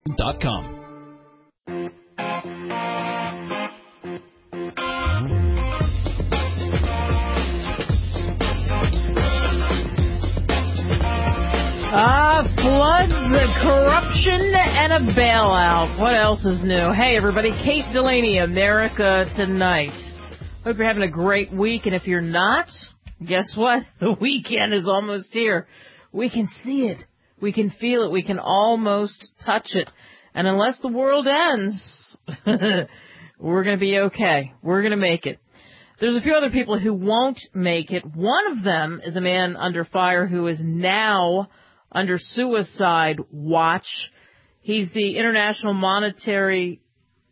.com. Floods, corruption, and a bailout. What else is new? Hey, everybody, Kate Delaney, America Tonight. Hope you're having a great week, and if you're not, guess what? The weekend is almost here. We can see it. We can feel it. We can almost touch it. And unless the world ends, we're going to be okay. We're going to make it. There's a few other people who won't make it. One of them is a man under fire who is now under suicide watch. He's the International Monetary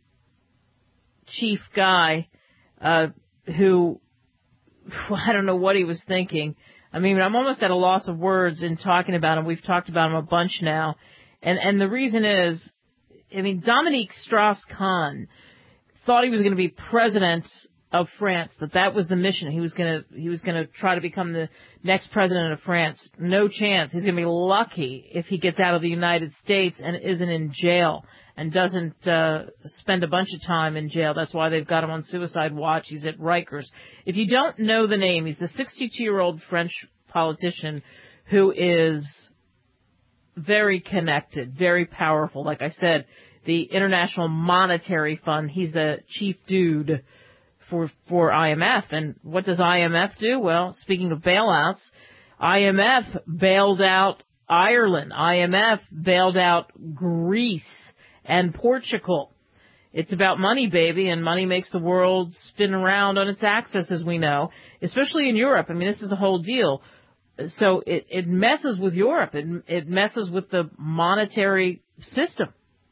chief guy who, I don't know what he was thinking. I mean, I'm almost at a loss of words in talking about him. We've talked about him a bunch now. And the reason is, I mean, Dominique Strauss-Kahn thought he was going to be president of France, that was the mission. He was going to try to become the next president of France. No chance. He's going to be lucky if he gets out of the United States and isn't in jail and doesn't spend a bunch of time in jail. That's why they've got him on suicide watch. He's at Rikers. If you don't know the name, he's the 62-year-old French politician who is very connected, very powerful. Like I said, the International Monetary Fund, he's the chief dude for IMF. And what does IMF do? Well, speaking of bailouts, IMF bailed out Ireland. IMF bailed out Greece and Portugal. It's about money, baby, and money makes the world spin around on its axis, as we know, especially in Europe. I mean, this is the whole deal. So it messes with Europe. It messes with the monetary system.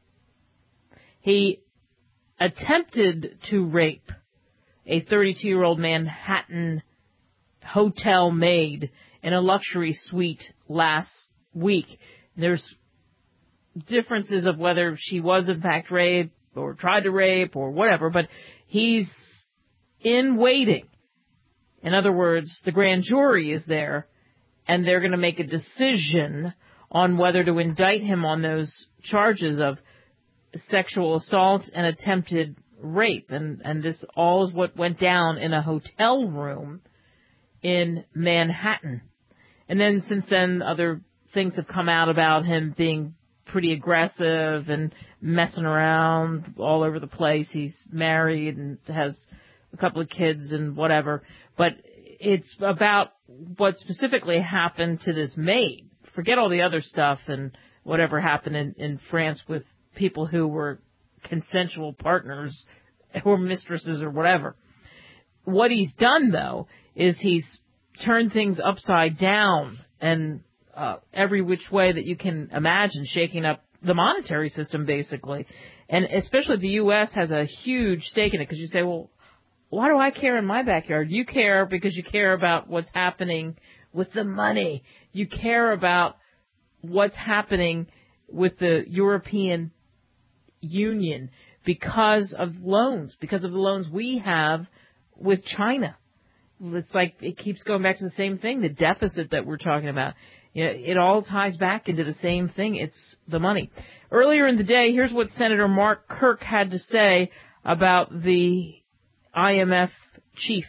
He attempted to rape a 32-year-old Manhattan hotel maid in a luxury suite last week. There's differences of whether she was in fact raped or tried to rape or whatever, but he's in waiting. In other words, the grand jury is there, and they're going to make a decision on whether to indict him on those charges of sexual assault and attempted rape, and this all is what went down in a hotel room in Manhattan. And then since then, other things have come out about him being pretty aggressive and messing around all over the place. He's married and has a couple of kids and whatever. But it's about what specifically happened to this maid. Forget all the other stuff and whatever happened in France with people who were consensual partners or mistresses or whatever. What he's done, though, is he's turned things upside down and every which way that you can imagine, shaking up the monetary system, basically. And especially the U.S. has a huge stake in it, because you say, well, why do I care in my backyard? You care because you care about what's happening with the money. You care about what's happening with the European Union because of loans, because of the loans we have with China. It's like it keeps going back to the same thing, the deficit that we're talking about. You know, it all ties back into the same thing. It's the money. Earlier in the day, here's what Senator Mark Kirk had to say about the IMF chief.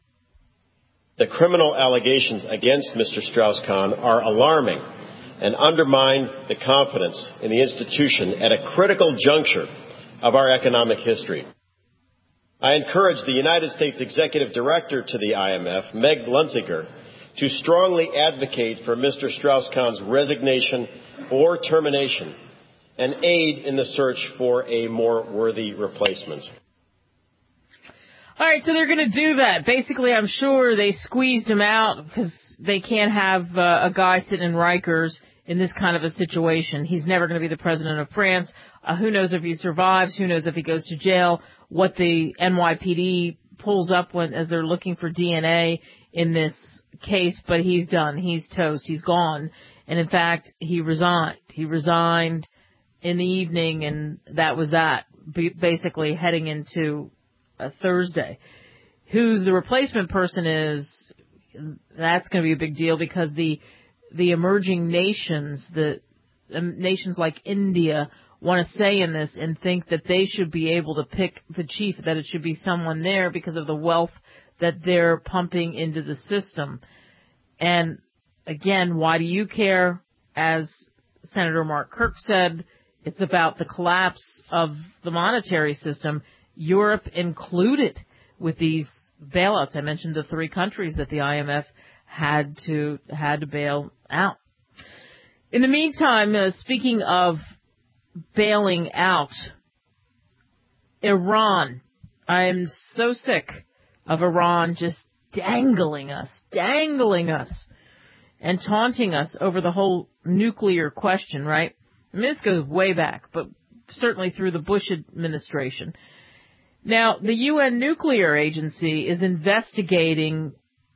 The criminal allegations against Mr. Strauss-Kahn are alarming and undermine the confidence in the institution at a critical juncture of our economic history. I encourage the United States Executive Director to the IMF, Meg Lunziger, to strongly advocate for Mr. Strauss-Kahn's resignation or termination and aid in the search for a more worthy replacement. All right, so they're going to do that. Basically, I'm sure they squeezed him out because they can't have a guy sitting in Rikers in this kind of a situation. He's never going to be the president of France. Who knows if he survives? Who knows if he goes to jail? What the NYPD pulls up as they're looking for DNA in this case, but he's done. He's toast. He's gone. And in fact, he resigned. He resigned in the evening, and that was that. Basically heading into a Thursday. Who's the replacement person is, that's going to be a big deal, because the emerging nations, the nations like India want to say in this and think that they should be able to pick the chief, that it should be someone there because of the wealth that they're pumping into the system. And again, why do you care? As Senator Mark Kirk said, it's about the collapse of the monetary system, Europe included, with these bailouts. I mentioned the 3 countries that the IMF had to bail out. In the meantime, speaking of bailing out, Iran. I'm so sick of Iran just dangling us, and taunting us over the whole nuclear question, right? I mean, this goes way back, but certainly through the Bush administration. Now, the UN Nuclear Agency is investigating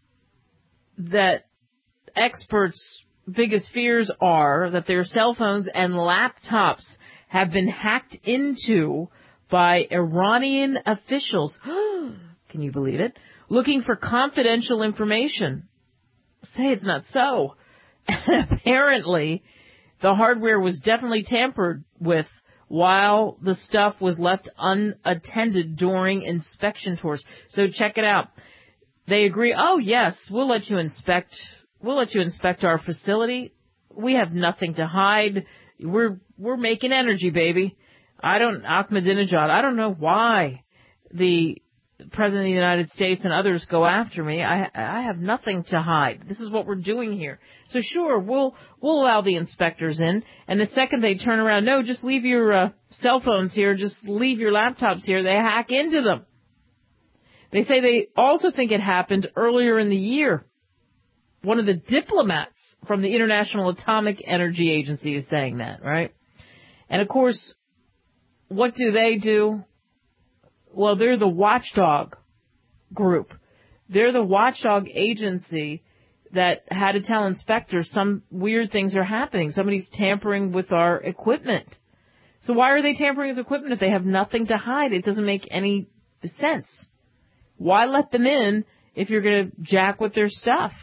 that experts' biggest fears are that their cell phones and laptops have been hacked into by Iranian officials. Can you believe it? Looking for confidential information. Say it's not so. Apparently, the hardware was definitely tampered with while the stuff was left unattended during inspection tours. So check it out. They agree, oh yes, we'll let you inspect our facility. We have nothing to hide. We're making energy, baby. Ahmadinejad, I don't know why the President of the United States and others go after me. I have nothing to hide. This is what we're doing here. So sure, we'll allow the inspectors in. And the second they turn around, no, just leave your cell phones here. Just leave your laptops here. They hack into them. They say they also think it happened earlier in the year. One of the diplomats from the International Atomic Energy Agency is saying that, right? And of course, what do? Well, they're the watchdog group. They're the watchdog agency that had to tell inspectors some weird things are happening. Somebody's tampering with our equipment. So why are they tampering with equipment if they have nothing to hide? It doesn't make any sense. Why let them in if you're going to jack with their stuff?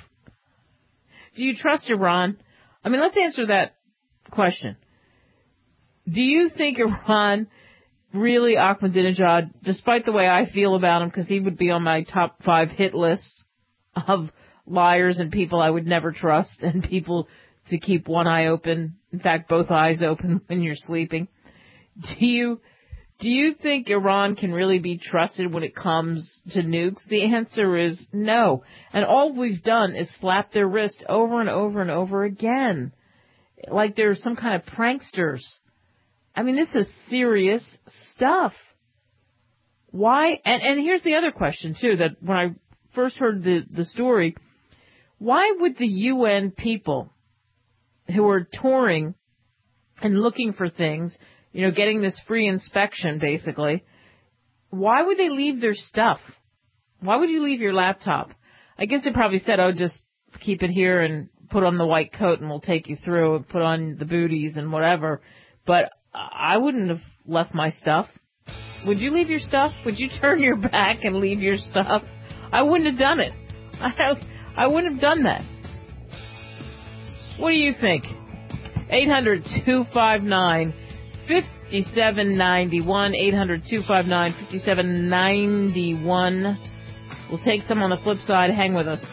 Do you trust Iran? I mean, let's answer that question. Do you think Iran really, Ahmadinejad, despite the way I feel about him, because he would be on my top 5 hit list of liars and people I would never trust and people to keep one eye open, in fact, both eyes open when you're sleeping. Do you think Iran can really be trusted when it comes to nukes? The answer is no. And all we've done is slap their wrist over and over and over again, like they're some kind of pranksters. I mean, this is serious stuff. Why? And here's the other question, too, that when I first heard the story, why would the UN people who are touring and looking for things, you know, getting this free inspection, basically, why would they leave their stuff? Why would you leave your laptop? I guess they probably said, oh, just keep it here and put on the white coat and we'll take you through and put on the booties and whatever. But I wouldn't have left my stuff. Would you leave your stuff? Would you turn your back and leave your stuff? I wouldn't have done it. I wouldn't have done that. What do you think? 800-259-5791. 800-259-5791. We'll take some on the flip side. Hang with us.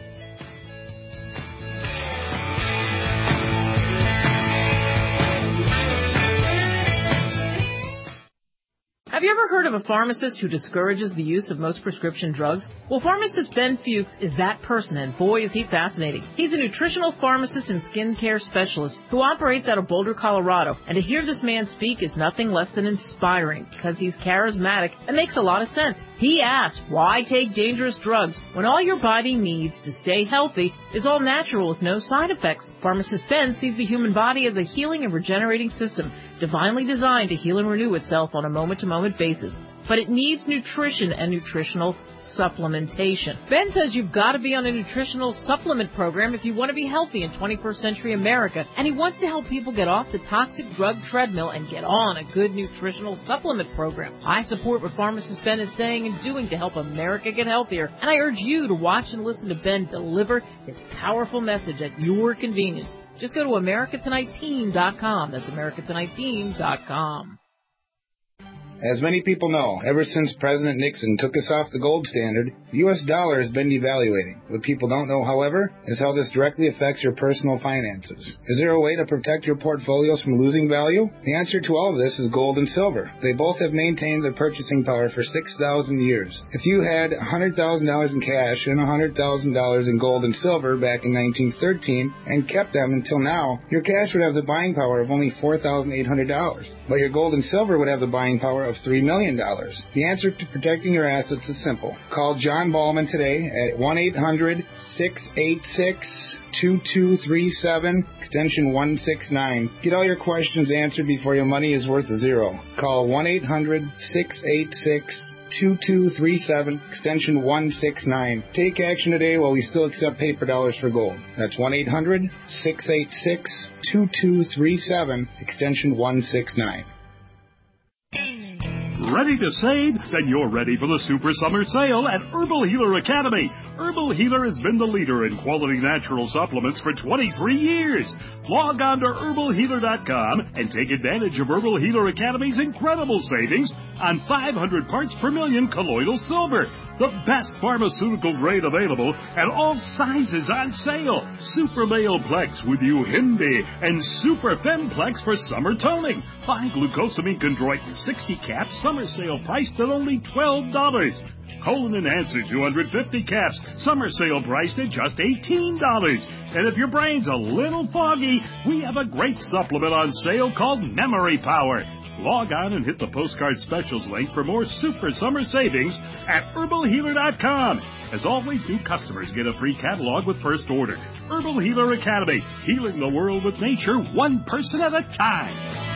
Have you ever heard of a pharmacist who discourages the use of most prescription drugs? Well, pharmacist Ben Fuchs is that person, and boy, is he fascinating. He's a nutritional pharmacist and skincare specialist who operates out of Boulder, Colorado. And to hear this man speak is nothing less than inspiring because he's charismatic and makes a lot of sense. He asks, why take dangerous drugs when all your body needs to stay healthy is all natural with no side effects? Pharmacist Ben sees the human body as a healing and regenerating system, divinely designed to heal and renew itself on a moment-to-moment basis. but it needs nutrition and nutritional supplementation. Ben says you've got to be on a nutritional supplement program if you want to be healthy in 21st century America, and he wants to help people get off the toxic drug treadmill and get on a good nutritional supplement program. I support what pharmacist Ben is saying and doing to help America get healthier, and I urge you to watch and listen to Ben deliver his powerful message at your convenience. Just go to AmericaTonightTeam.com. That's AmericaTonightTeam.com. As many people know, ever since President Nixon took us off the gold standard, the U.S. dollar has been devaluating. What people don't know, however, is how this directly affects your personal finances. Is there a way to protect your portfolios from losing value? The answer to all of this is gold and silver. They both have maintained their purchasing power for 6,000 years. If you had $100,000 in cash and $100,000 in gold and silver back in 1913 and kept them until now, your cash would have the buying power of only $4,800, but your gold and silver would have the buying power of $3 million. The answer to protecting your assets is simple. Call John Ballman today at 1-800-686-2237, extension 169. Get all your questions answered before your money is worth a zero. Call 1-800-686-2237, extension 169. Take action today while we still accept paper dollars for gold. That's 1-800-686-2237, extension 169. Ready to save? Then you're ready for the Super Summer Sale at Herbal Healer Academy. Herbal Healer has been the leader in quality natural supplements for 23 years. Log on to herbalhealer.com and take advantage of Herbal Healer Academy's incredible savings on 500 parts per million colloidal silver, the best pharmaceutical grade available, and all sizes on sale. Super Male Plex with Uhindi and Super Femplex for summer toning. Buy glucosamine chondroitin 60 caps, summer sale priced at only $12. Colon Enhancer 250 caps, summer sale priced at just $18. And if your brain's a little foggy, we have a great supplement on sale called Memory Power. Log on and hit the postcard specials link for more super summer savings at herbalhealer.com. As always, new customers get a free catalog with first order. Herbal Healer Academy, healing the world with nature, one person at a time.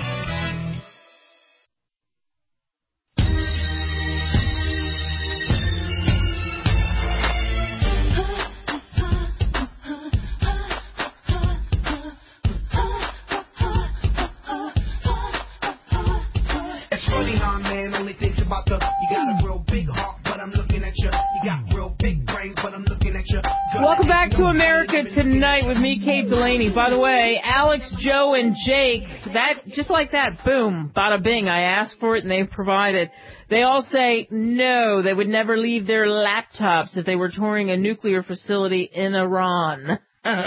Welcome back to America Tonight with me, Kate Delaney. By the way, Alex, Joe, and Jake, that just like that, boom, bada bing, I asked for it and they've provided. They all say no, they would never leave their laptops if they were touring a nuclear facility in Iran.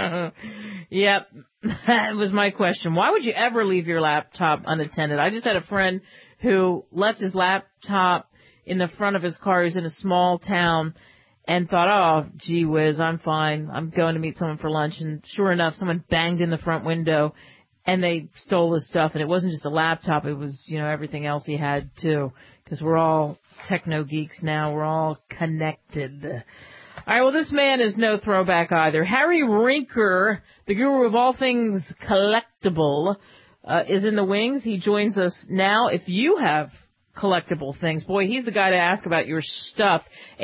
Yep, that was my question. Why would you ever leave your laptop unattended? I just had a friend who left his laptop in the front of his car. He was in a small town and thought, oh, gee whiz, I'm fine. I'm going to meet someone for lunch. And sure enough, someone banged in the front window and they stole his stuff. And it wasn't just the laptop. It was, everything else he had too. Because we're all techno geeks now. We're all connected. All right, well, this man is no throwback either. Harry Rinker, the guru of all things collectible, is in the wings. He joins us now. If you have collectible things, boy, he's the guy to ask about your stuff.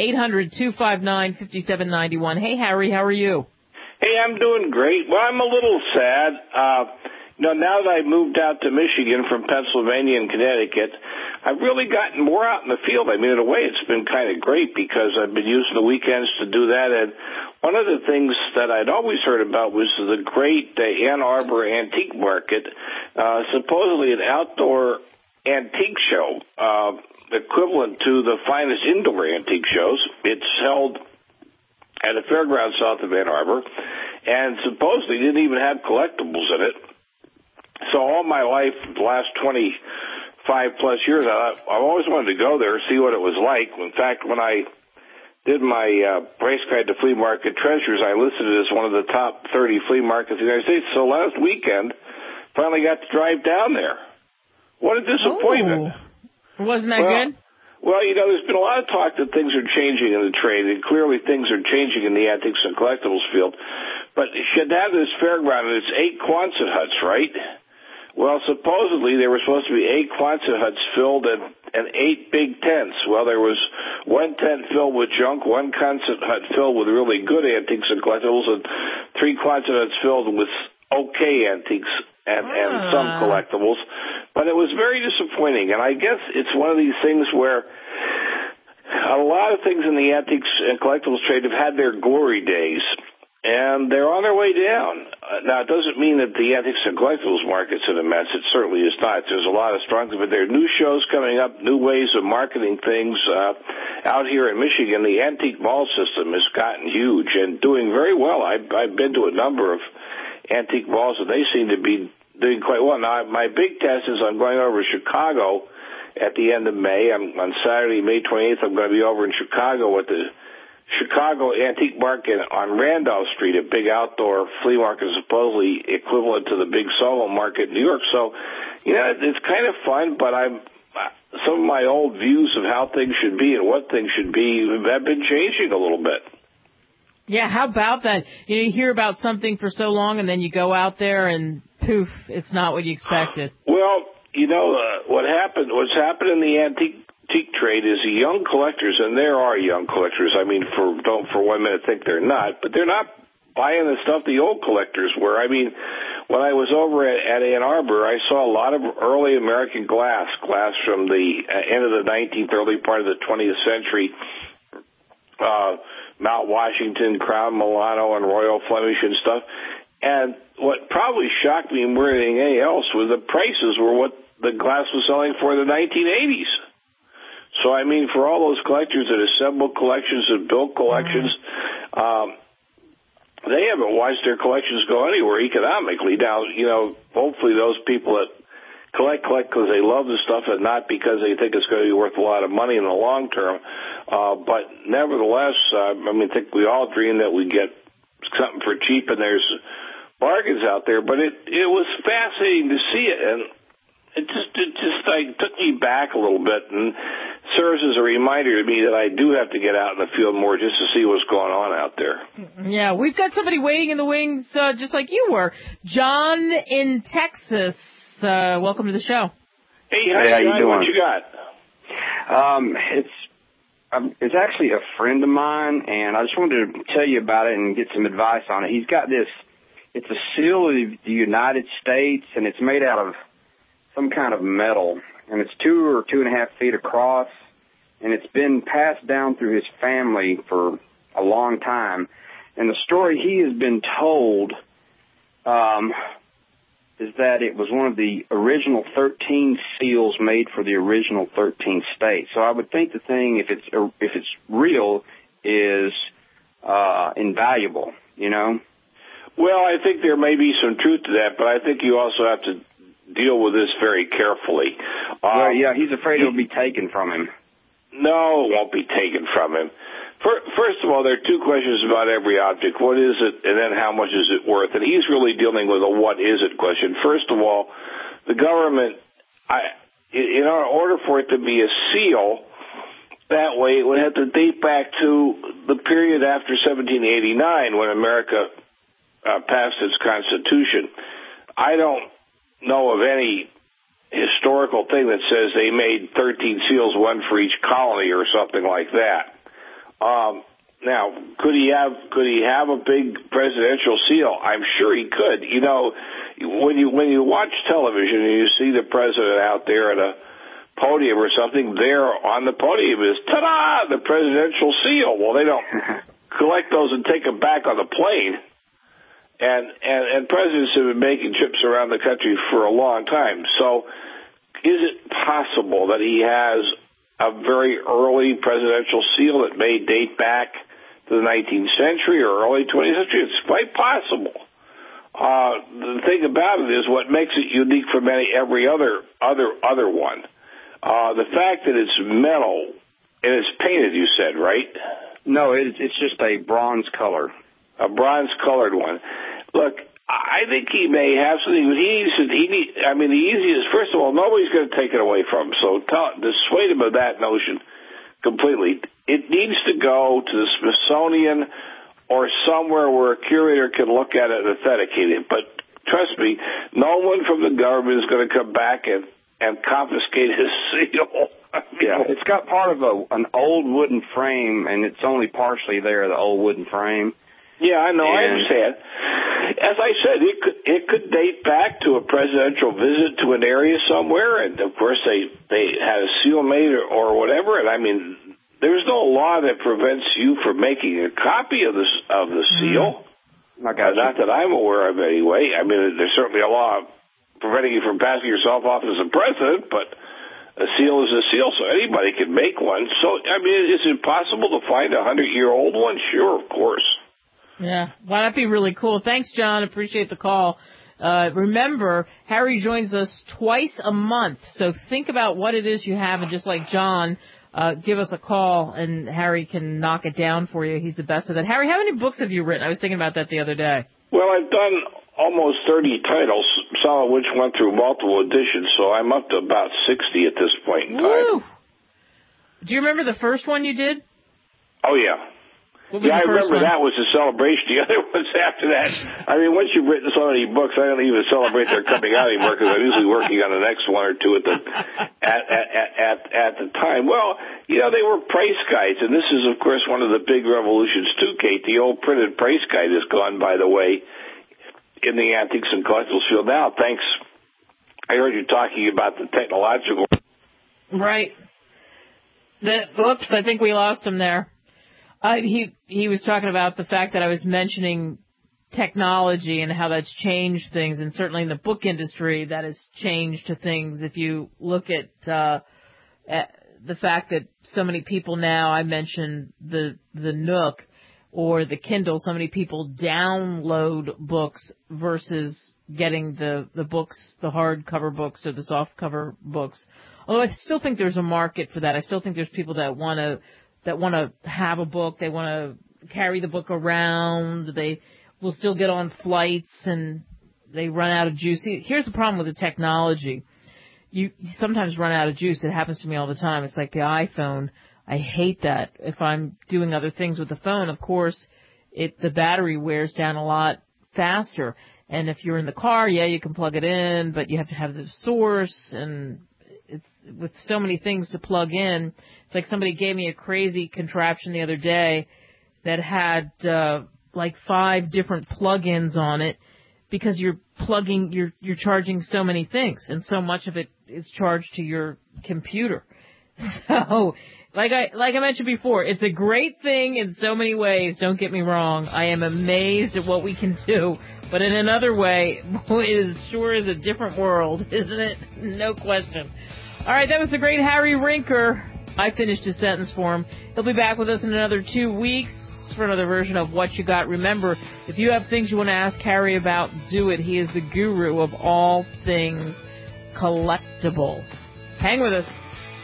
800-259-5791. Hey, Harry, how are you? Hey, I'm doing great. Well, I'm a little sad. Now that I've moved out to Michigan from Pennsylvania and Connecticut, I've really gotten more out in the field. I mean, in a way, it's been kind of great because I've been using the weekends to do that. And one of the things that I'd always heard about was the great Ann Arbor Antique Market, supposedly an outdoor antique show, equivalent to the finest indoor antique shows. It's held at a fairground south of Ann Arbor, and supposedly didn't even have collectibles in it. So all my life, the last 25 plus years, I've always wanted to go there, see what it was like. In fact, when I did my race guide to flea market treasures, I listed it as one of the top 30 flea markets in the United States. So last weekend, finally got to drive down there. What a disappointment. Oh, wasn't that good? Well, there's been a lot of talk that things are changing in the trade, and clearly things are changing in the antiques and collectibles field. But you should have this fairground, and it's 8 Quonset huts, right? Well, supposedly there were supposed to be 8 Quonset huts filled and 8 big tents. Well, there was 1 tent filled with junk, 1 Quonset hut filled with really good antiques and collectibles, and 3 Quonset huts filled with okay antiques and some collectibles. But it was very disappointing, and I guess it's one of these things where a lot of things in the antiques and collectibles trade have had their glory days, and they're on their way down. Now, it doesn't mean that the antiques and collectibles market's an immense. It certainly is not. There's a lot of strong, but there are new shows coming up, new ways of marketing things. Out here in Michigan, the antique mall system has gotten huge and doing very well. I've been to a number of antique malls, and they seem to be doing quite well. Now, my big test is I'm going over to Chicago at the end of May. On Saturday, May 28th, I'm going to be over in Chicago at the Chicago Antique Market on Randolph Street, a big outdoor flea market, supposedly equivalent to the big Soho Market in New York. So, it's kind of fun, but some of my old views of how things should be and what things should be have been changing a little bit. Yeah, how about that? You hear about something for so long, and then you go out there and poof, it's not what you expected. Well, what's happened in the antique trade is the young collectors, and there are young collectors. I mean, don't for 1 minute think they're not, but they're not buying the stuff the old collectors were. I mean, when I was over at Ann Arbor, I saw a lot of early American glass from the end of the 19th, early part of the 20th century. Mount Washington, Crown Milano, and Royal Flemish and stuff. And what probably shocked me more than anything else was the prices were what the glass was selling for in the 1980s. So, I mean, for all those collectors that assemble collections and build collections, they haven't watched their collections go anywhere economically. Now, hopefully those people that collect because they love the stuff and not because they think it's going to be worth a lot of money in the long term. But nevertheless, I think we all dream that we get something for cheap and there's bargains out there. But it was fascinating to see it, and it just took me back a little bit and serves as a reminder to me that I do have to get out in the field more just to see what's going on out there. Yeah, we've got somebody waiting in the wings just like you were. John in Texas, welcome to the show. Hey, how you doing? What you got? It's actually a friend of mine, and I just wanted to tell you about it and get some advice on it. He's got this, it's a seal of the United States, and it's made out of some kind of metal, and it's 2 or 2.5 feet across, and it's been passed down through his family for a long time. And the story he has been told is that it was one of the original 13 seals made for the original 13 states. So I would think the thing, if it's real, is invaluable, Well, I think there may be some truth to that, but I think you also have to deal with this very carefully. He's afraid it'll be taken from him. No, it won't be taken from him. First of all, there are 2 questions about every object. What is it, and then how much is it worth? And he's really dealing with a what is it question. First of all, the government, in order for it to be a seal, that way it would have to date back to the period after 1789 when America passed its Constitution. I don't know of any historical thing that says they made 13 seals, 1 for each colony or something like that. Now, could he have a big presidential seal? I'm sure he could. When you watch television and you see the president out there at a podium or something, there on the podium is, ta-da, the presidential seal. Well, they don't collect those and take them back on the plane. And presidents have been making trips around the country for a long time. So is it possible that he has a very early presidential seal that may date back to the 19th century or early 20th century? It's quite possible. The thing about it is what makes it unique from every other one. The fact that it's metal and it's painted, you said, right? No, it's just a bronze color. A bronze-colored one. Look, I think he may have something. The easiest, first of all, nobody's going to take it away from him. So dissuade him of that notion completely. It needs to go to the Smithsonian or somewhere where a curator can look at it and authenticate it. But trust me, no one from the government is going to come back and confiscate his seal. Yeah, it's got part of an old wooden frame, and it's only partially there, the old wooden frame. Yeah, I know, I understand. As I said, it could date back to a presidential visit to an area somewhere, and of course they had a seal made or whatever, and I mean, there's no law that prevents you from making a copy of the seal. Not that I'm aware of anyway. I mean, there's certainly a law preventing you from passing yourself off as a president, but a seal is a seal, so anybody can make one. So, I mean, is it possible to find a 100-year-old one? Sure, of course. Yeah, well, that'd be really cool. Thanks, John. Appreciate the call. Remember, Harry joins us twice a month, so think about what it is you have, and just like John, give us a call, and Harry can knock it down for you. He's the best at that. Harry, how many books have you written? I was thinking about that the other day. Well, I've done almost 30 titles, some of which went through multiple editions, so I'm up to about 60 at this point in time. Woo! Do you remember the first one you did? Oh, yeah. Yeah, I remember that was a celebration. The other ones after that, I mean, once you've written so many books, I don't even celebrate their coming out anymore because I'm usually working on the next one or two at the time. Well, you know, they were price guides, and this is, of course, one of the big revolutions too, Kate. The old printed price guide is gone, by the way, in the antiques and collectibles field now. Thanks. I heard you talking about the technological. Right. Oops, I think we lost him there. He was talking about the fact that I was mentioning technology and how that's changed things, and certainly in the book industry that has changed things. If you look at the fact that so many people now, I mentioned the Nook or the Kindle, so many people download books versus getting the books, the hardcover books or the softcover books. Although I still think there's a market for that. I still think there's people that want to have a book. They want to carry the book around. They will still get on flights and they run out of juice. See, here's the problem with the technology. You sometimes run out of juice. It happens to me all the time. It's like the iPhone. I hate that. If I'm doing other things with the phone, of course, the battery wears down a lot faster. And if you're in the car, yeah, you can plug it in, but you have to have the source, and it's with so many things to plug in. It's like somebody gave me a crazy contraption the other day that had like 5 different plug-ins on it because you're charging so many things, and so much of it is charged to your computer. So, like I mentioned before, it's a great thing in so many ways. Don't get me wrong. I am amazed at what we can do. But in another way, it sure is a different world, isn't it? No question. All right, that was the great Harry Rinker. I finished his sentence for him. He'll be back with us in another 2 weeks for another version of What You Got. Remember, if you have things you want to ask Harry about, do it. He is the guru of all things collectible. Hang with us.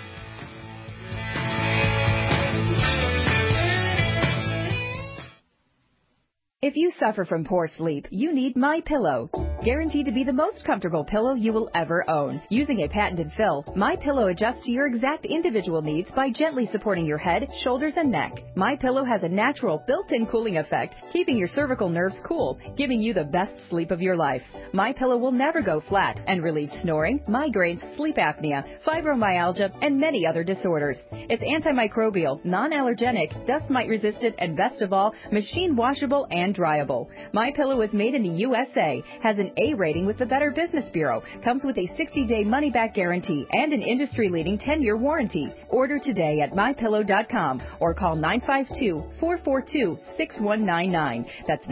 If you suffer from poor sleep, you need MyPillow. Guaranteed to be the most comfortable pillow you will ever own. Using a patented fill, MyPillow adjusts to your exact individual needs by gently supporting your head, shoulders, and neck. MyPillow has a natural built-in cooling effect, keeping your cervical nerves cool, giving you the best sleep of your life. MyPillow will never go flat and relieves snoring, migraines, sleep apnea, fibromyalgia, and many other disorders. It's antimicrobial, non-allergenic, dust mite resistant, and best of all, machine washable and dryable. MyPillow is made in the USA, has an A rating with the Better Business Bureau, comes with a 60-day money-back guarantee and an industry-leading 10-year warranty. Order today at MyPillow.com or call 952-442-6199. That's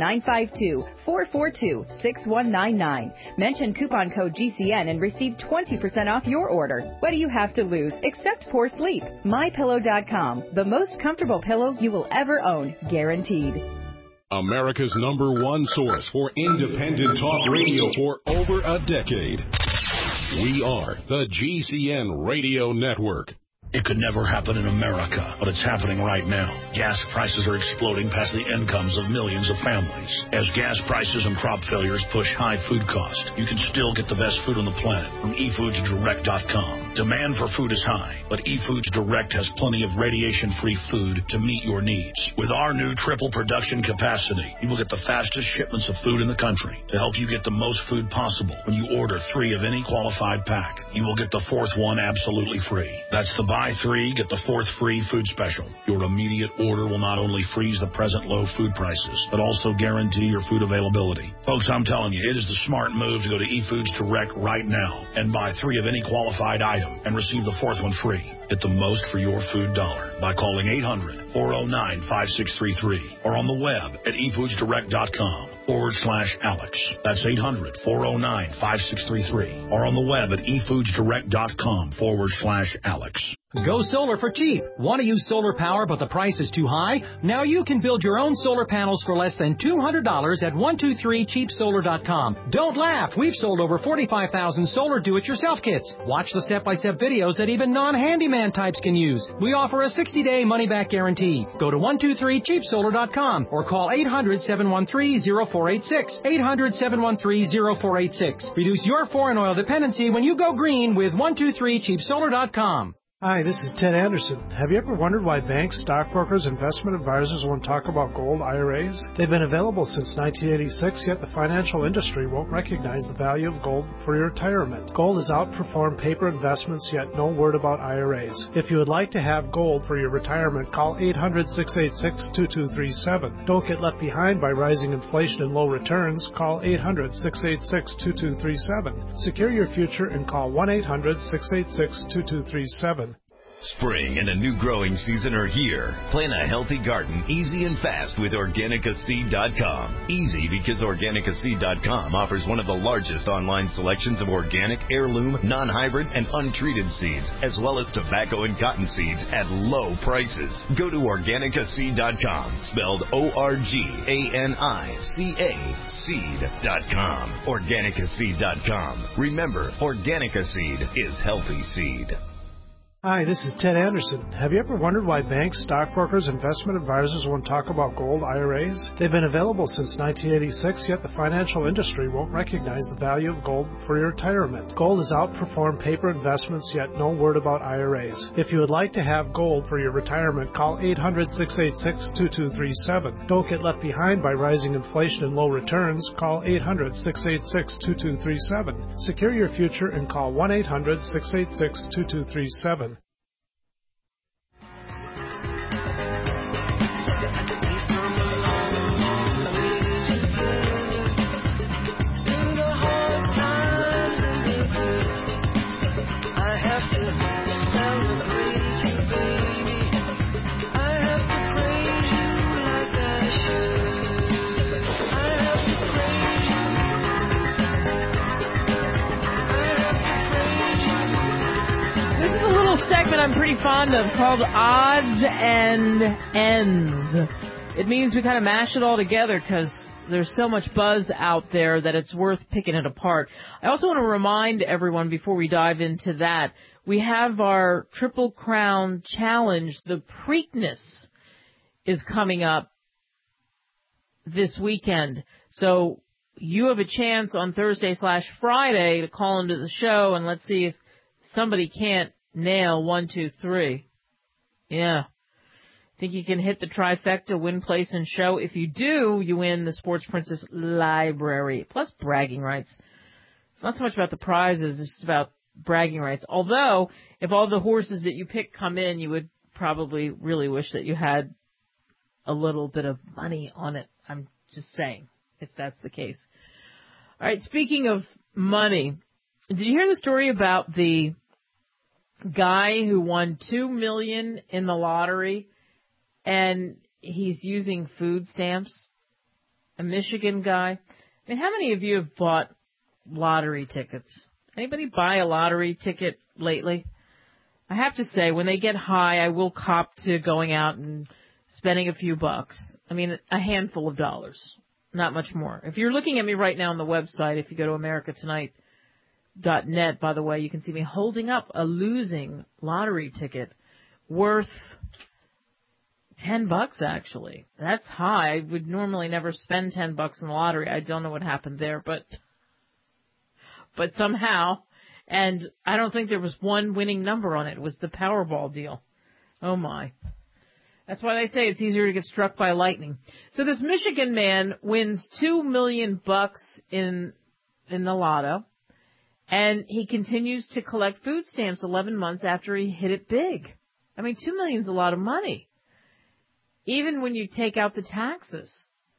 952-442-6199. Mention coupon code GCN and receive 20% off your order. What do you have to lose except poor sleep? MyPillow.com, the most comfortable pillow you will ever own, guaranteed. America's #1 source for independent talk radio for over a decade. We are the GCN Radio Network. It could never happen in America, but it's happening right now. Gas prices are exploding past the incomes of millions of families. As gas prices and crop failures push high food costs, you can still get the best food on the planet from eFoodsDirect.com. Demand for food is high, but eFoods Direct has plenty of radiation-free food to meet your needs. With our new triple production capacity, you will get the fastest shipments of food in the country to help you get the most food possible. When you order 3 of any qualified pack, you will get the 4th one absolutely free. That's the buy 3, get the 4th free food special. Your immediate order will not only freeze the present low food prices, but also guarantee your food availability. Folks, I'm telling you, it is the smart move to go to eFoods Direct right now and buy 3 of any qualified item and receive the 4th one free. Get the most for your food dollar by calling 800-409-5633 or on the web at eFoodsDirect.com/Alex. That's 800-409-5633 or on the web at eFoodsDirect.com/Alex. Go solar for cheap. Want to use solar power but the price is too high? Now you can build your own solar panels for less than $200 at 123cheapsolar.com. Don't laugh. We've sold over 45,000 solar do-it-yourself kits. Watch the step-by-step videos that even non-handyman types can use. We offer a 60-day money-back guarantee. Go to 123cheapsolar.com or call 800-713-0486. 800-713-0486. Reduce your foreign oil dependency when you go green with 123cheapsolar.com. Hi, this is Ted Anderson. Have you ever wondered why banks, stockbrokers, investment advisors won't talk about gold IRAs? They've been available since 1986, yet the financial industry won't recognize the value of gold for your retirement. Gold has outperformed paper investments, yet no word about IRAs. If you would like to have gold for your retirement, call 800-686-2237. Don't get left behind by rising inflation and low returns. Call 800-686-2237. Secure your future and call 1-800-686-2237. Spring and a new growing season are here. Plan a healthy garden easy and fast with OrganicaSeed.com. Easy because OrganicaSeed.com offers one of the largest online selections of organic, heirloom, non-hybrid, and untreated seeds, as well as tobacco and cotton seeds at low prices. Go to OrganicaSeed.com, spelled ORGANICA, seed.com. OrganicaSeed.com. Remember, Organica Seed is healthy seed. Hi, this is Ted Anderson. Have you ever wondered why banks, stockbrokers, investment advisors won't talk about gold IRAs? They've been available since 1986, yet the financial industry won't recognize the value of gold for your retirement. Gold has outperformed paper investments, yet no word about IRAs. If you would like to have gold for your retirement, call 800-686-2237. Don't get left behind by rising inflation and low returns. Call 800-686-2237. Secure your future and call 1-800-686-2237. Segment I'm pretty fond of called Odds and Ends. It means we kind of mash it all together because there's so much buzz out there that it's worth picking it apart. I also want to remind everyone before we dive into that, we have our Triple Crown Challenge. The Preakness is coming up this weekend. So you have a chance on Thursday/Friday to call into the show and let's see if somebody can't nail 1, 2, 3. Yeah. Think you can hit the trifecta, win, place, and show? If you do, you win the Sports Princess Library, plus bragging rights. It's not so much about the prizes, it's just about bragging rights. Although, if all the horses that you pick come in, you would probably really wish that you had a little bit of money on it. I'm just saying, if that's the case. All right, speaking of money, did you hear the story about the guy who won $2 million in the lottery and he's using food stamps? A Michigan guy. I mean, how many of you have bought lottery tickets? Anybody buy a lottery ticket lately? I have to say, when they get high, I will cop to going out and spending a few bucks. I mean, a handful of dollars, not much more. If you're looking at me right now on the website, if you go to America Tonight LottOfTruth.net, by the way, you can see me holding up a losing lottery ticket worth $10, actually. That's high. I would normally never spend $10 in the lottery. I don't know what happened there, but somehow, and I don't think there was one winning number on it. It was the Powerball deal. Oh my. That's why they say it's easier to get struck by lightning. So this Michigan man wins $2 million in the lotto, and he continues to collect food stamps 11 months after he hit it big. I mean, $2 million is a lot of money, even when you take out the taxes.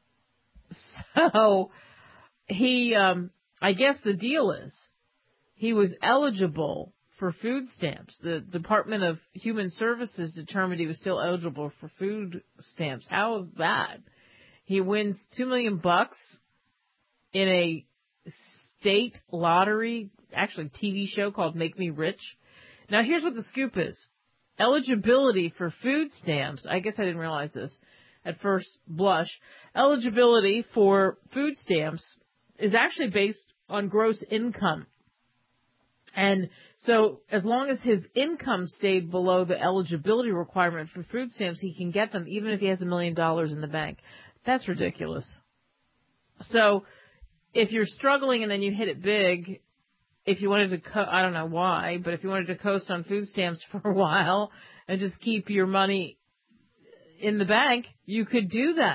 So he, I guess the deal is he was eligible for food stamps. The Department of Human Services determined he was still eligible for food stamps. How is that? He wins $2 million in a state lottery, actually TV show called Make Me Rich. Now here's what the scoop is. Eligibility for food stamps, I guess I didn't realize this at first blush, eligibility for food stamps is actually based on gross income. And so as long as his income stayed below the eligibility requirement for food stamps, he can get them even if he has $1 million in the bank. That's ridiculous. So if you're struggling and then you hit it big, if you wanted to, I don't know why, but if you wanted to coast on food stamps for a while and just keep your money in the bank, you could do that.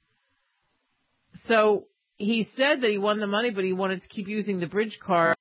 So he said that he won the money, but he wanted to keep using the bridge card.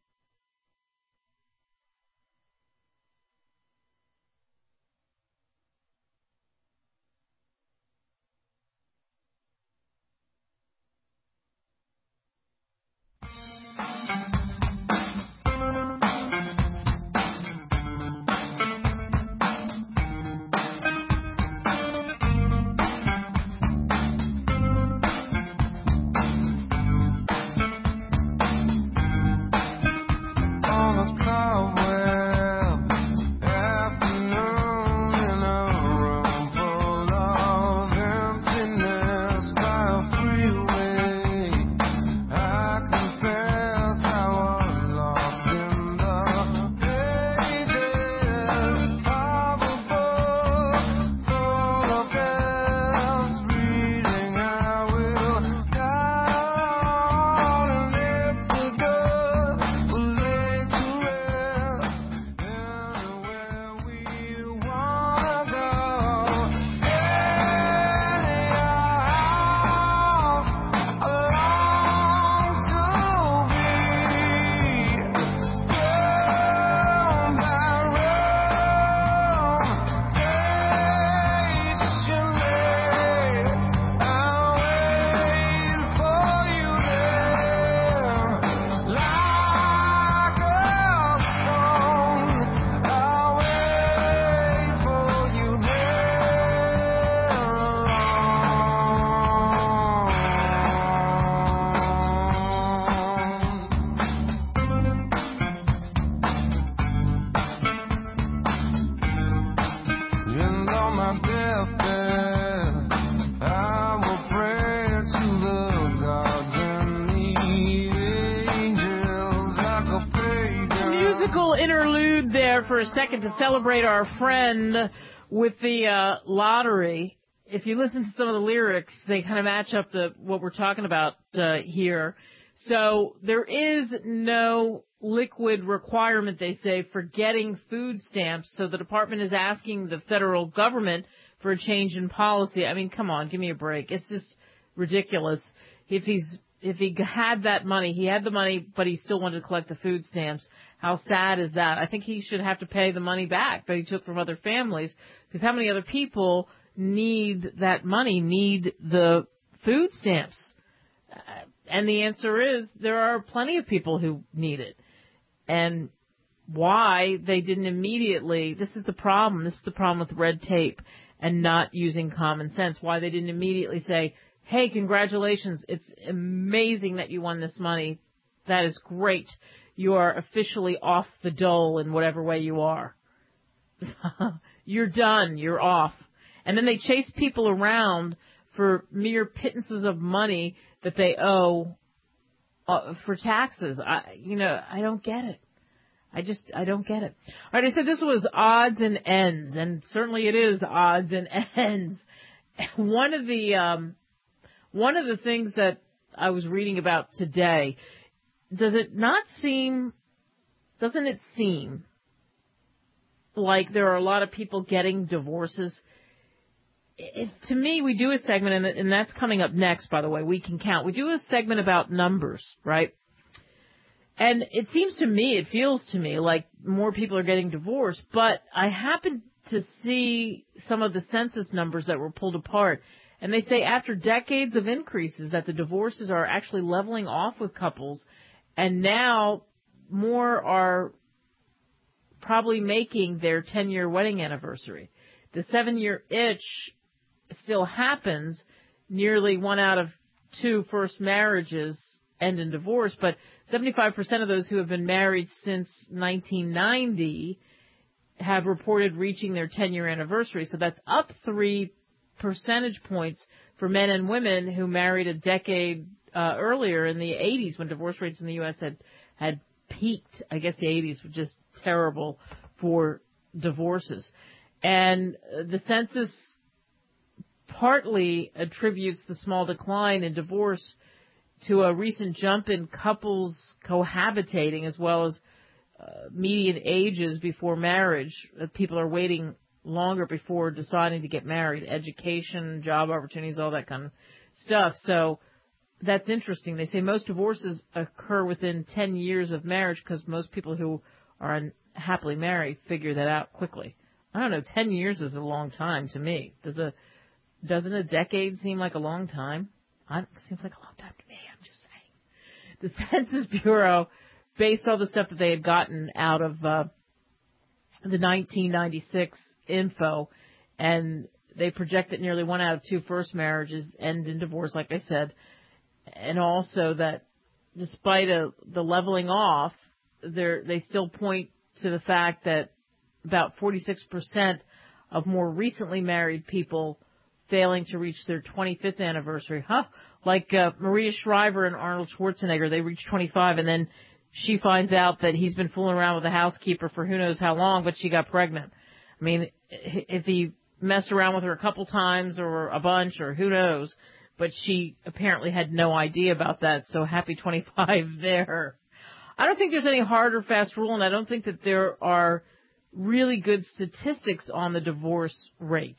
For a second to celebrate our friend with the lottery. If you listen to some of the lyrics, they kind of match up what we're talking about here. So there is no liquid requirement, they say, for getting food stamps. So the department is asking the federal government for a change in policy. I mean, come on, give me a break. It's just ridiculous. If he had that money, he had the money, but he still wanted to collect the food stamps. How sad is that? I think he should have to pay the money back that he took from other families, because how many other people need that money, need the food stamps? And the answer is there are plenty of people who need it. And why they didn't immediately, this is the problem with red tape and not using common sense, why they didn't immediately say, hey, congratulations, it's amazing that you won this money. That is great. You are officially off the dole in whatever way you are. You're done. You're off. And then they chase people around for mere pittances of money that they owe for taxes. I don't get it. I don't get it. All right, I said this was odds and ends, and certainly it is odds and ends. One of the things that I was reading about today, doesn't it seem like there are a lot of people getting divorces? To me, we do a segment, and that's coming up next, by the way, We Can Count. We do a segment about numbers, right? And it feels to me like more people are getting divorced, but I happen to see some of the census numbers that were pulled apart, and they say after decades of increases that the divorces are actually leveling off with couples, and now more are probably making their 10-year wedding anniversary. The 7-year itch still happens. Nearly 1 out of 2 first marriages end in divorce, but 75% of those who have been married since 1990 have reported reaching their 10-year anniversary. So that's up 3 percentage points for men and women who married a decade earlier in the 80s, when divorce rates in the U.S. had peaked. I guess the 80s were just terrible for divorces. And the census partly attributes the small decline in divorce to a recent jump in couples cohabitating, as well as median ages before marriage. People are waiting longer before deciding to get married. Education, job opportunities, all that kind of stuff. So that's interesting. They say most divorces occur within 10 years of marriage because most people who are happily married figure that out quickly. I don't know, 10 years is a long time to me. Doesn't a decade seem like a long time? It seems like a long time to me, I'm just saying. The Census Bureau based all the stuff that they had gotten out of the 1996 info, and they project that nearly 1 out of 2 first marriages end in divorce, like I said, and also that despite the leveling off, they still point to the fact that about 46% of more recently married people failing to reach their 25th anniversary. Like Maria Shriver and Arnold Schwarzenegger, they reached 25, and then she finds out that he's been fooling around with a housekeeper for who knows how long, but she got pregnant. I mean, if he messed around with her a couple times or a bunch or who knows, but she apparently had no idea about that, so happy 25 there. I don't think there's any hard or fast rule, and I don't think that there are really good statistics on the divorce rate.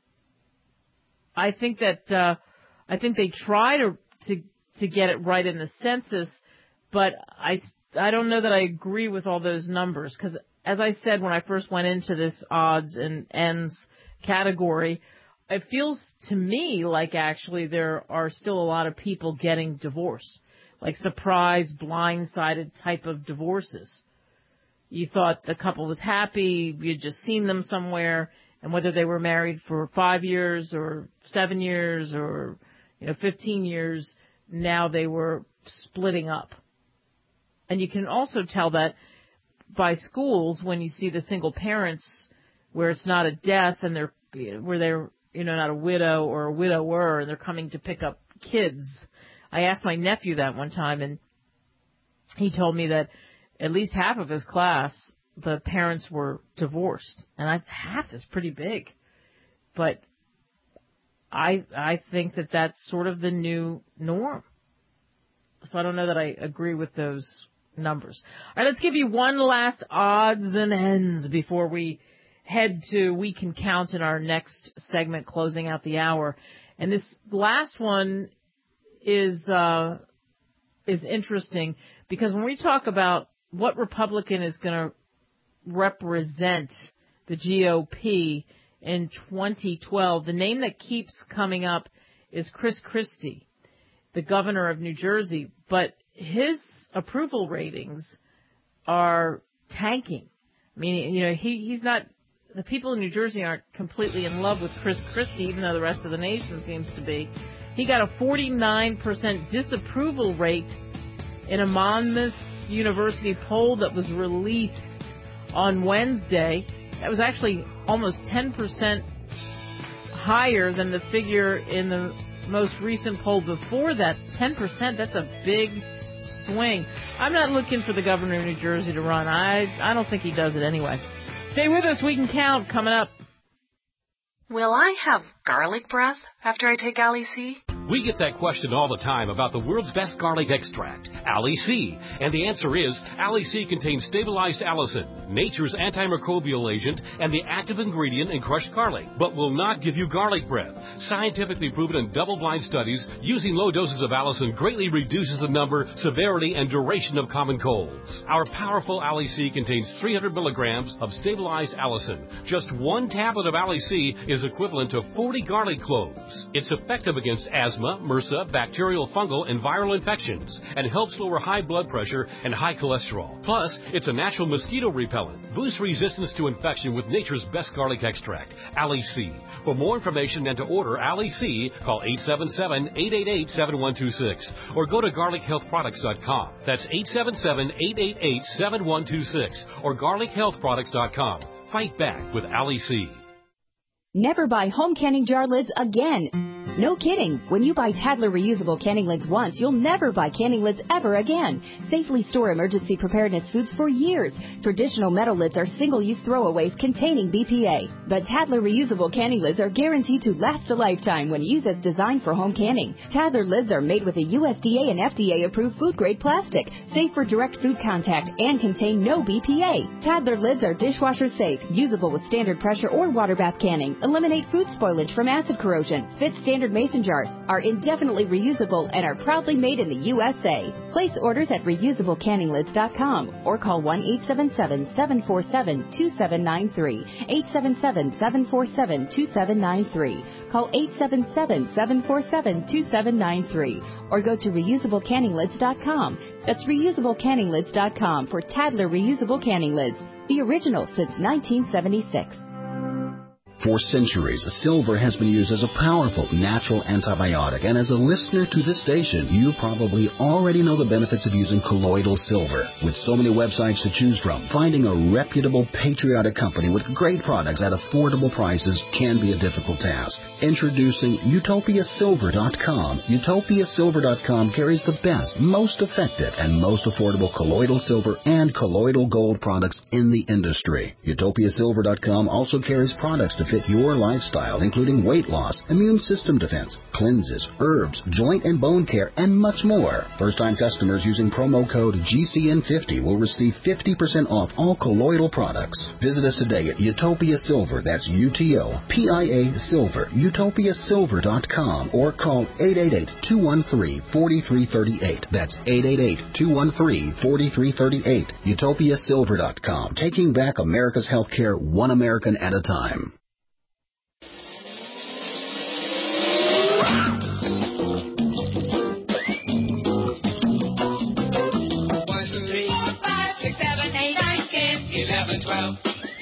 I think that I think they try to get it right in the census, but I don't know that I agree with all those numbers, because as I said when I first went into this odds and ends category, it feels to me like actually there are still a lot of people getting divorced, like surprise, blindsided type of divorces. You thought the couple was happy, you'd just seen them somewhere, and whether they were married for 5 years or 7 years or 15 years, now they were splitting up. And you can also tell that by schools when you see the single parents where it's not a death and where they're not a widow or a widower and they're coming to pick up kids. I asked my nephew that one time, and he told me that at least half of his class, the parents were divorced, and half is pretty big. But I think that that's sort of the new norm. So I don't know that I agree with those numbers. All right, let's give you one last odds and ends before we head to We Can Count in our next segment, closing out the hour. And this last one is interesting because when we talk about what Republican is going to represent the GOP in 2012, the name that keeps coming up is Chris Christie, the governor of New Jersey, but his approval ratings are tanking. I mean, he's not, the people in New Jersey aren't completely in love with Chris Christie, even though the rest of the nation seems to be. He got a 49% disapproval rate in a Monmouth University poll that was released on Wednesday. That was actually almost 10% higher than the figure in the most recent poll before that. 10%, that's a big swing. I'm not looking for the governor of New Jersey to run. I don't think he does it anyway. Stay with us. We Can Count coming up. Will I have garlic breath after I take Ali C? We get that question all the time about the world's best garlic extract, Ali C. And the answer is, Ali C contains stabilized allicin, nature's antimicrobial agent, and the active ingredient in crushed garlic, but will not give you garlic breath. Scientifically proven in double-blind studies, using low doses of allicin greatly reduces the number, severity, and duration of common colds. Our powerful Ali C contains 300 milligrams of stabilized allicin. Just one tablet of Ali C is equivalent to 40 garlic cloves. It's effective against asthma, MRSA, bacterial, fungal, and viral infections, and helps lower high blood pressure and high cholesterol. Plus, it's a natural mosquito repellent. Boosts resistance to infection with nature's best garlic extract, Ali C. For more information and to order Ali C, call 877-888-7126 or go to garlichealthproducts.com. That's 877-888-7126 or garlichealthproducts.com. Fight back with Ali C. Never buy home canning jar lids again. No kidding. When you buy Tadler reusable canning lids once, you'll never buy canning lids ever again. Safely store emergency preparedness foods for years. Traditional metal lids are single-use throwaways containing BPA. But Tadler reusable canning lids are guaranteed to last a lifetime when used as designed for home canning. Tadler lids are made with a USDA and FDA-approved food-grade plastic, safe for direct food contact, and contain no BPA. Tadler lids are dishwasher safe, usable with standard pressure or water bath canning, eliminate food spoilage from acid corrosion, fit standard mason jars, are indefinitely reusable, and are proudly made in the USA. Place orders at reusablecanninglids.com or call 1-877-747-2793. 877-747-2793. Call 877-747-2793 or go to reusablecanninglids.com. That's reusablecanninglids.com for Tadler reusable canning lids, the original since 1976. For centuries, silver has been used as a powerful natural antibiotic, and as a listener to this station, you probably already know the benefits of using colloidal silver. With so many websites to choose from, finding a reputable, patriotic company with great products at affordable prices can be a difficult task. Introducing UtopiaSilver.com. UtopiaSilver.com carries the best, most effective, and most affordable colloidal silver and colloidal gold products in the industry. UtopiaSilver.com also carries products to fit your lifestyle, including weight loss, immune system defense, cleanses, herbs, joint and bone care, and much more. First-time customers using promo code GCN50 will receive 50% off all colloidal products. Visit us today at Utopia Silver, that's UTOPIA Silver, UtopiaSilver.com, or call 888-213-4338. That's 888-213-4338. UtopiaSilver.com, taking back America's healthcare one American at a time. 11, 12.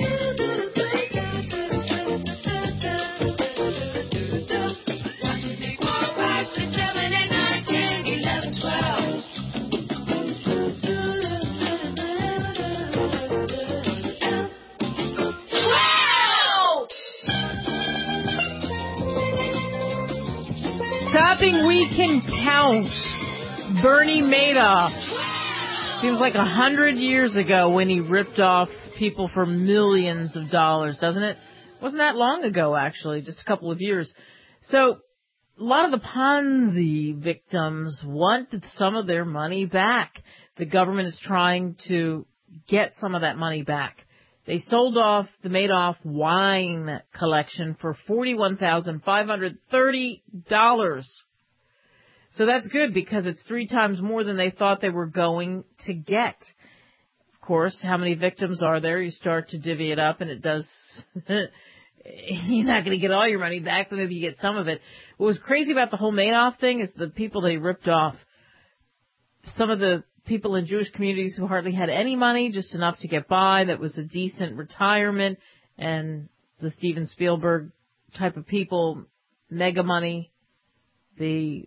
Topping We Can Count, Bernie Madoff. Seems like 100 years ago when he ripped off people for millions of dollars, doesn't it? Wasn't that long ago, actually, just a couple of years. So a lot of the Ponzi victims want some of their money back. The government is trying to get some of that money back. They sold off the Madoff wine collection for $41,530. So that's good because it's 3 times more than they thought they were going to get. Of course, how many victims are there? You start to divvy it up and it does, you're not going to get all your money back, but maybe you get some of it. What was crazy about the whole Madoff thing is the people they ripped off. Some of the people in Jewish communities who hardly had any money, just enough to get by, that was a decent retirement, and the Steven Spielberg type of people, mega money, the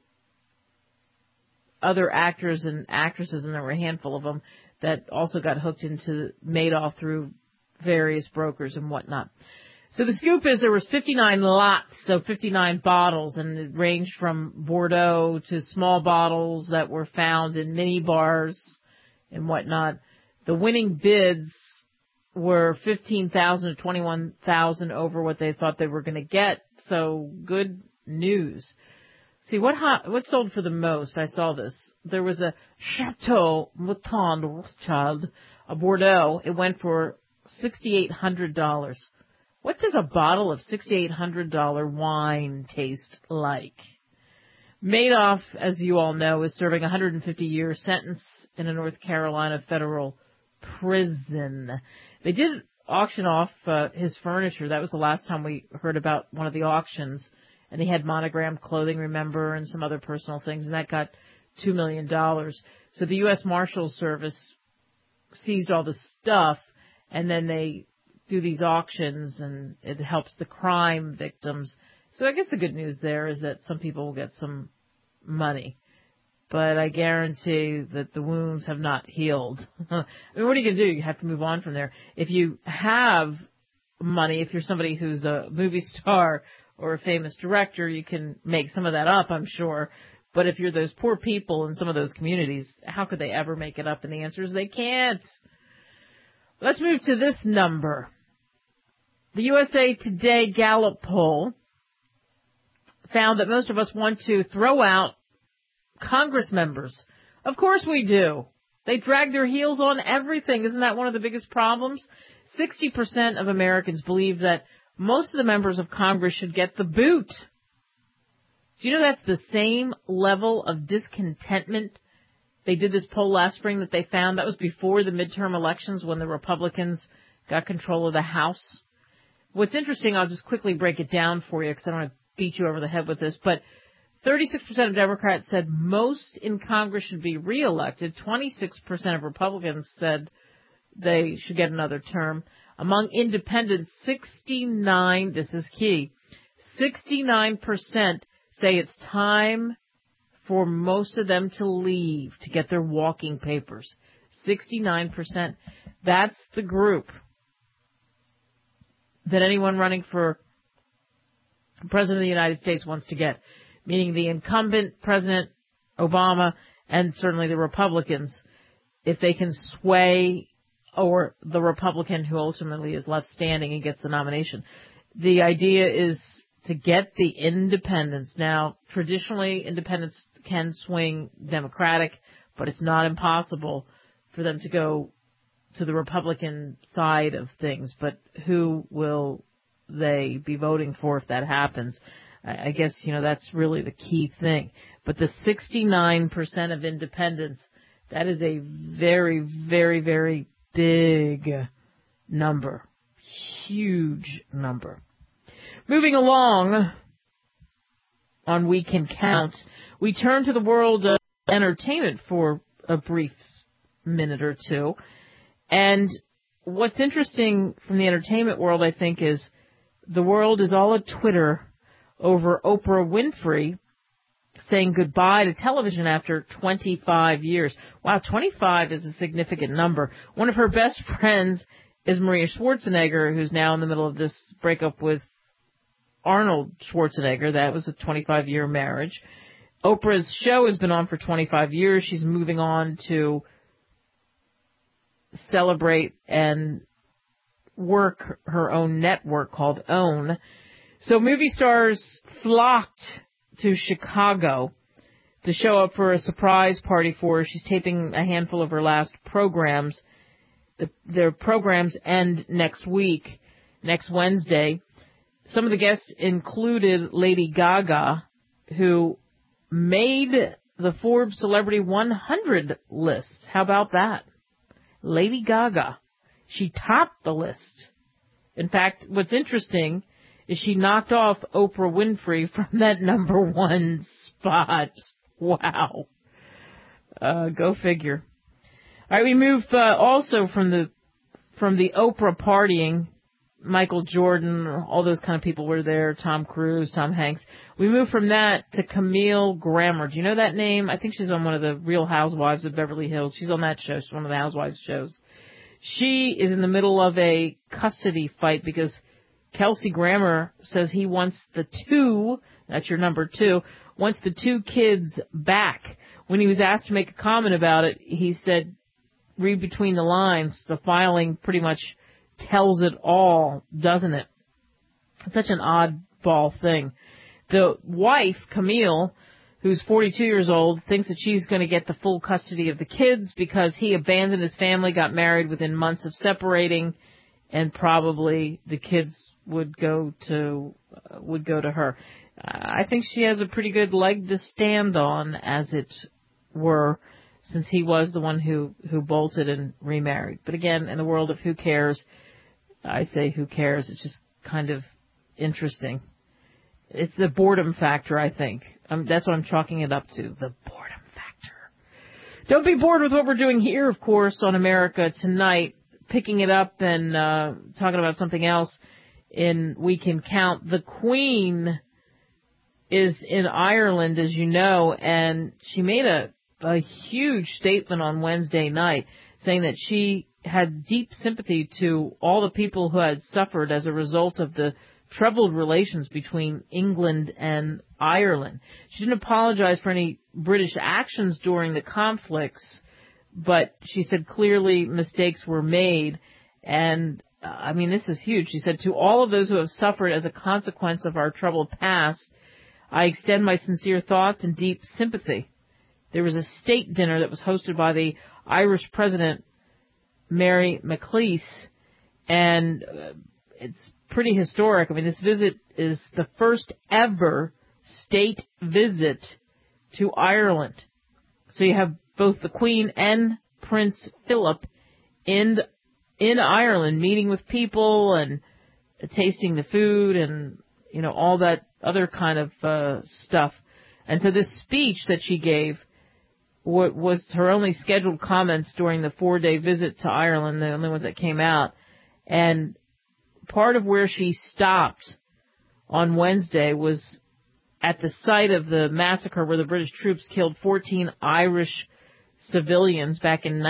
other actors and actresses, and there were a handful of them, that also got hooked into Madoff through various brokers and whatnot. So the scoop is there was 59 lots, so 59 bottles, and it ranged from Bordeaux to small bottles that were found in mini bars and whatnot. The winning bids were $15,000 to $21,000 over what they thought they were going to get. So good news. See, what sold for the most? I saw this. There was a Chateau Mouton Rothschild, a Bordeaux. It went for $6,800. What does a bottle of $6,800 wine taste like? Madoff, as you all know, is serving a 150-year sentence in a North Carolina federal prison. They did auction off his furniture. That was the last time we heard about one of the auctions. And he had monogrammed clothing, remember, and some other personal things, and that got $2 million. So the U.S. Marshals Service seized all the stuff, and then they do these auctions, and it helps the crime victims. So I guess the good news there is that some people will get some money. But I guarantee that the wounds have not healed. I mean, what are you going to do? You have to move on from there. If you have money, if you're somebody who's a movie star or a famous director, you can make some of that up, I'm sure. But if you're those poor people in some of those communities, how could they ever make it up? And the answer is they can't. Let's move to this number. The USA Today Gallup poll found that most of us want to throw out Congress members. Of course we do. They drag their heels on everything. Isn't that one of the biggest problems? 60% of Americans believe that most of the members of Congress should get the boot. Do you know that's the same level of discontentment? They did this poll last spring that they found. That was before the midterm elections when the Republicans got control of the House. What's interesting, I'll just quickly break it down for you because I don't want to beat you over the head with this, but 36% of Democrats said most in Congress should be reelected. 26% of Republicans said they should get another term. Among independents, 69%, this is key, 69% say it's time for most of them to leave to get their walking papers. 69%. That's the group that anyone running for President of the United States wants to get, meaning the incumbent President Obama and certainly the Republicans, if they can sway, or the Republican who ultimately is left standing and gets the nomination. The idea is to get the independents. Now, traditionally, independents can swing Democratic, but it's not impossible for them to go to the Republican side of things. But who will they be voting for if that happens? I guess, that's really the key thing. But the 69% of independents, that is a very, very, very big number. Huge number. Moving along on We Can Count, we turn to the world of entertainment for a brief minute or two. And what's interesting from the entertainment world, I think, is the world is all a Twitter over Oprah Winfrey saying goodbye to television after 25 years. Wow, 25 is a significant number. One of her best friends is Maria Schwarzenegger, who's now in the middle of this breakup with Arnold Schwarzenegger. That was a 25-year marriage. Oprah's show has been on for 25 years. She's moving on to celebrate and work her own network called OWN. So movie stars flocked to Chicago to show up for a surprise party for her. She's taping a handful of her last programs. Their programs end next week, next Wednesday. Some of the guests included Lady Gaga, who made the Forbes Celebrity 100 list. How about that? Lady Gaga. She topped the list. In fact, what's interesting is she knocked off Oprah Winfrey from that number one spot. Wow. Go figure. All right, we move also from the Oprah partying. Michael Jordan, all those kind of people were there. Tom Cruise, Tom Hanks. We move from that to Camille Grammer. Do you know that name? I think she's on one of the Real Housewives of Beverly Hills. She's on that show. She's one of the Housewives shows. She is in the middle of a custody fight because Kelsey Grammer says he wants that's your number 2, wants the 2 kids back. When he was asked to make a comment about it, he said, read between the lines, the filing pretty much tells it all, doesn't it? It's such an oddball thing. The wife, Camille, who's 42 years old, thinks that she's going to get the full custody of the kids because he abandoned his family, got married within months of separating, and probably the kids would go to her. I think she has a pretty good leg to stand on, as it were, since he was the one who bolted and remarried. But again, in the world of who cares, I say who cares. It's just kind of interesting. It's the boredom factor, I think. That's what I'm chalking it up to, the boredom factor. Don't be bored with what we're doing here, of course, on America Tonight. Picking it up and talking about something else in We Can Count. The Queen is in Ireland, as you know, and she made a huge statement on Wednesday night saying that she had deep sympathy to all the people who had suffered as a result of the troubled relations between England and Ireland. She didn't apologize for any British actions during the conflicts, but she said clearly mistakes were made. And, this is huge. She said, to all of those who have suffered as a consequence of our troubled past, I extend my sincere thoughts and deep sympathy. There was a state dinner that was hosted by the Irish President, Mary McLeish, and it's pretty historic. This visit is the first ever state visit to Ireland. So you have both the Queen and Prince Philip in Ireland, meeting with people and tasting the food and, all that other kind of stuff. And so this speech that she gave was her only scheduled comments during the 4-day visit to Ireland, the only ones that came out. And part of where she stopped on Wednesday was at the site of the massacre where the British troops killed 14 Irish civilians back in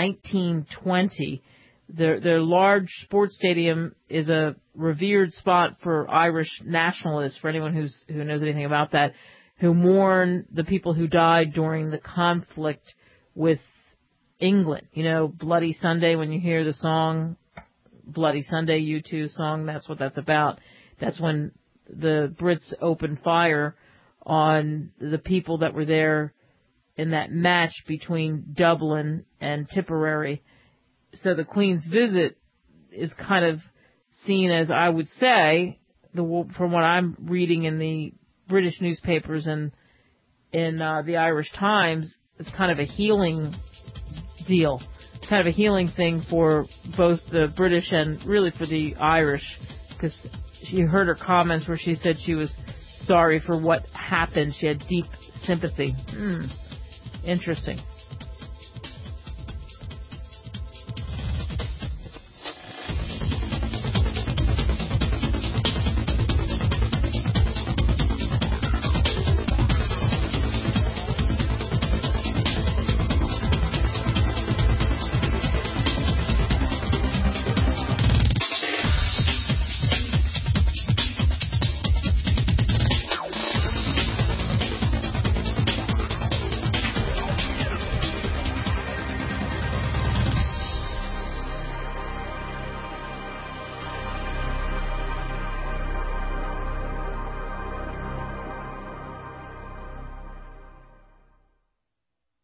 1920. Their large sports stadium is a revered spot for Irish nationalists, for anyone who knows anything about that, who mourn the people who died during the conflict with England. Bloody Sunday, when you hear the song Bloody Sunday, U2 song, that's what that's about. That's when the Brits opened fire on the people that were there in that match between Dublin and Tipperary. So the Queen's visit is kind of seen as, I would say, from what I'm reading in the British newspapers and in the Irish Times, it's kind of a healing deal. It's kind of a healing thing for both the British and really for the Irish, because you heard her comments where she said she was sorry for what happened. She had deep sympathy. Interesting.